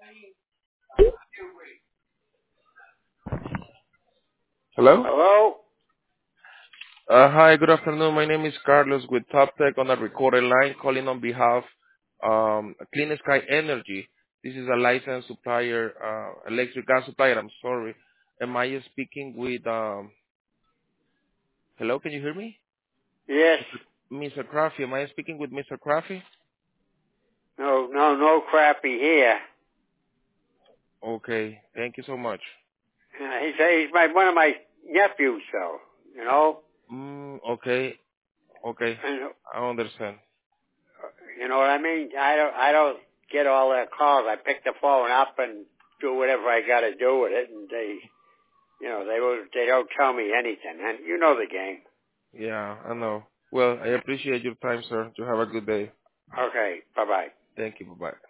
Hello? Hello? Hi, good afternoon. My name is Carlos with TopTech on a recorded line calling on behalf Clean Sky Energy. This is a licensed supplier, electric gas supplier, I'm sorry. Am I speaking with, hello, can you hear me? Yes. Mr. Craffy, am I speaking with Mr. Craffy? No crappy here. Okay, thank you so much. He's one of my nephews, though. You know, Okay, okay, and I understand. you know what I mean. I don't get all their calls. I pick the phone up and do whatever I got to do with it, and they don't tell me anything. And you know the game. Yeah, I know. Well, I appreciate your time, sir. You have a good day. Okay. Bye bye. Thank you. Bye-bye.